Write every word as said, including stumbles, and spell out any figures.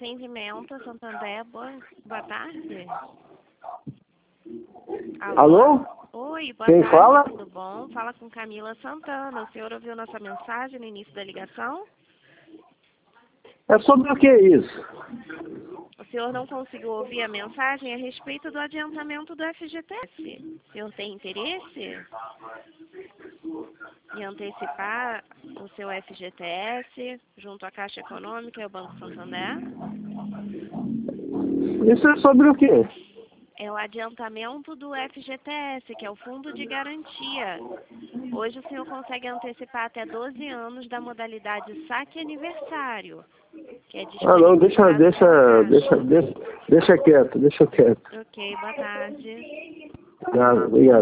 Atendimento, Santander, boa, boa tarde. Alô? Alô? Oi, boa Quem tarde, fala? tudo bom? Fala com Camila Santana. O senhor ouviu nossa mensagem no início da ligação? É sobre o que é isso? O senhor não conseguiu ouvir a mensagem a respeito do adiantamento do F G T S. O senhor tem interesse em antecipar o seu F G T S junto à Caixa Econômica e ao Banco Santander? Isso é sobre o quê? É o adiantamento do F G T S, que é o Fundo de Garantia. Hoje o senhor consegue antecipar até doze anos da modalidade saque aniversário, que é Ah, não, deixa, disponibilizado deixa, pela deixa, Caixa. deixa, deixa quieto, deixa quieto. Ok, boa tarde. Nada, obrigado.